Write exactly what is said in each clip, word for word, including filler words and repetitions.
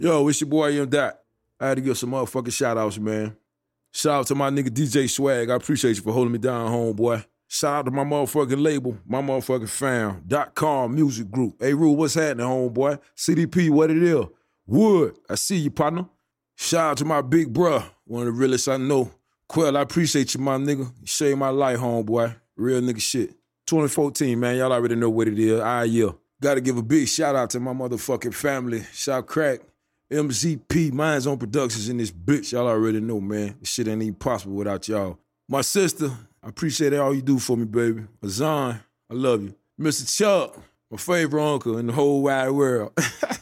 Yo, it's your boy M. Dot. I had to give some motherfucking shout-outs, man. Shout out to my nigga D J Swag. I appreciate you for holding me down, homeboy. Shout out to my motherfucking label, my motherfucking fam, Dot Com Music Group. Hey, Rule, what's happening, homeboy? C D P, what it is? Wood, I see you, partner. Shout out to my big bruh, one of the realest I know. Quell, I appreciate you, my nigga. You saved my life, homeboy. Real nigga shit. twenty fourteen, man, y'all already know what it is. I yeah. Gotta give a big shout out to my motherfucking family. Shout Crack, M Z P, Minds on Productions in this bitch. Y'all already know, man. This shit ain't even possible without y'all. My sister, I appreciate all you do for me, baby. Azan, I love you. Mister Chuck, my favorite uncle in the whole wide world.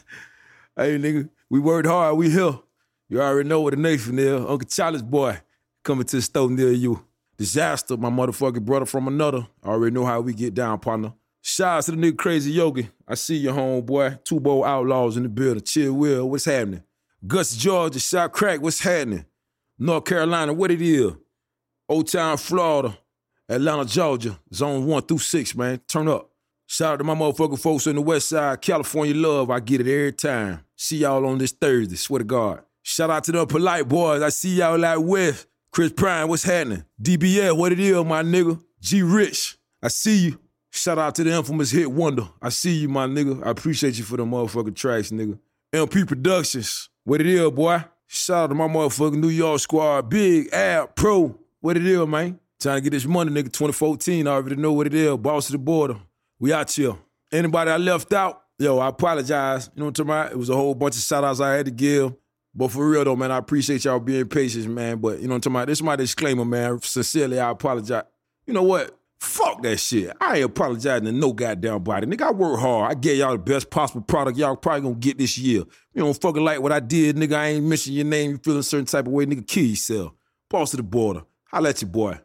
Hey, nigga, we worked hard, we here. You already know what the Nathan is. Uncle Charlie's boy coming to the store near you. Disaster, my motherfucking brother from another. I already know how we get down, partner. Shout out to the nigga Crazy Yogi. I see you, homeboy. Two Bowl Outlaws in the building. Chill Will, what's happening? Gus, Georgia. Shout Crack, what's happening? North Carolina, what it is? Old Town, Florida. Atlanta, Georgia. Zone one through six, man. Turn up. Shout out to my motherfucking folks in the West Side. California love. I get it every time. See y'all on this Thursday. Swear to God. Shout out to the Polite Boys. I see y'all out west. Chris Prime, what's happening? D B L, what it is, my nigga? G Rich, I see you. Shout out to the infamous Hit Wonder. I see you, my nigga. I appreciate you for the motherfucking tracks, nigga. M P Productions, what it is, boy? Shout out to my motherfucking New York squad. Big Ab Pro, what it is, man? Trying to get this money, nigga. twenty fourteen, I already know what it is. Boss of the border. We out here. Anybody I left out, yo, I apologize. You know what I'm talking about? It was a whole bunch of shout outs I had to give. But for real though, man, I appreciate y'all being patient, man. But you know what I'm talking about? This is my disclaimer, man. Sincerely, I apologize. You know what? Fuck that shit. I ain't apologizing to no goddamn body. Nigga, I work hard. I get y'all the best possible product y'all probably gonna get this year. You don't fucking like what I did, nigga. I ain't mention your name. You feel a certain type of way, nigga, kill yourself. Boss of the border. Holla at your boy.